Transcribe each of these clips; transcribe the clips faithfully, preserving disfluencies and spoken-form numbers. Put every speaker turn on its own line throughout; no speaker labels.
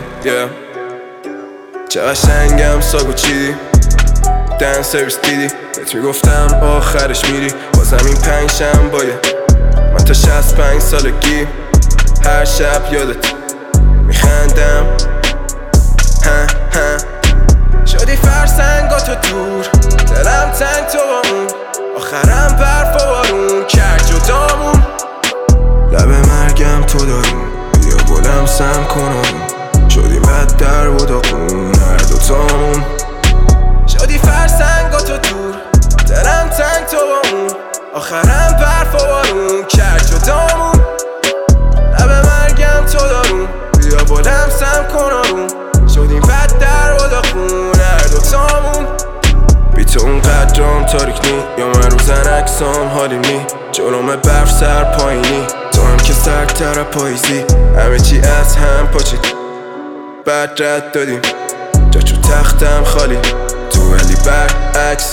yeah. چه قشنگم ساگو چیدی دن سرویس دیدی بهت میگفتم آخرش میری بازم این پنج شنبه‌یه من تا شصت و پنج سالگی هر شب یادت میخندم ها ها شدی فرسنگاتو دور دلم تنگ تو با اون آخرم برف و بارون کرد جدامون لب مرگم تو دارون بیا گلم سم کنم شدیم بد در و داغون هر دوتامون شدی فرسنگاتو دور دلم تنگ تو با اون آخرم برف و بارون کرد جدامون لب مرگم تو دارون بیا گلم سم کنم شدیم بد در و داغون هر دوتامون بی تو اونقدرام تاریک نی یا من روزن اکسام حالیم نی جرم برف سر پایینی تو هم که سرکتر پاییزی همه چی از هم پاچید بعد رد دادیم جا چو تختم خالی تو ولی برعکس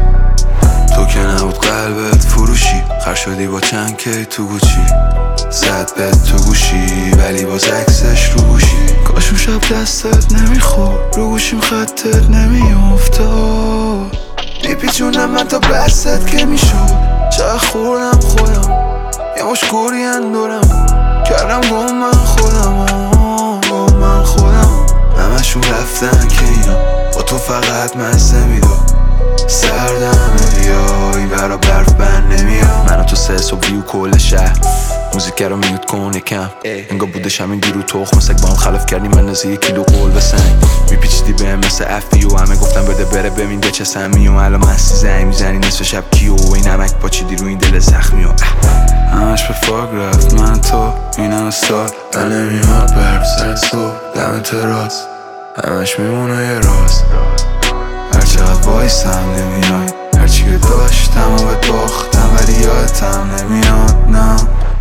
تو که نبود قلبت فروشی خر شدی با چند کی تو گوچی زد بهت تو گوشی ولی باز عکسش رو گوشی کاش اون شب دستت نمیخورد رو گوشیم خطت نمیافتاد میپیچونم من تا بست که میشد چه خوردم خودم یه مش گورین دورم کردم گم من خودم گم من خودم همشون رفتن که اینا با تو فقط مزه میداد سردم بیای برا برف بند نمیاد منو تو سه صبح ویو کل شهر موزیک رو میوت کن یکم انگار بودش همین دیرو تخم سگ با هم خلاف کردی من نزه یک کیلو قول به سنگ میپیچیدی بهم مثل افی و همه گفتم بده بره ببین به چه سمی و الان مستی زنگ میزنی نصف شب کیو و این نمک پاچیدی رو این دل زخمی و همش به فاگ رفت من تو این همه سال دل نمیاد برف سر صبح دم تراس همش میمونه یه راز هرچقدر بایستم نمیای هرچی که داشتم و بهت باختم ولی یادتم نمیاد نه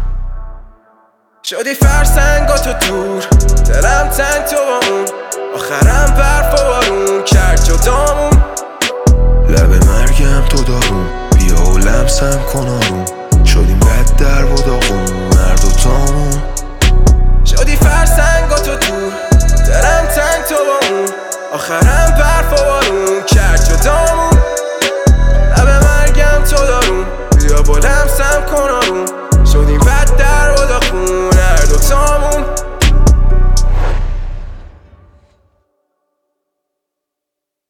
شدی فرسنگاتو دور دلم تنگ تو با اون آخرم برف و بارون کرد جدامون
لب مرگم تو دارون بیا و لمسم کن آروم شدیم بد در و داغون هر دوتامون
شدی فرسنگاتو دور دلم تنگ تو با اون آخرم برف و بارون کرد جدامون لب مرگم تو دارون بیا بلم سم کن آروم شدیم بد در و داغون هر دوتامون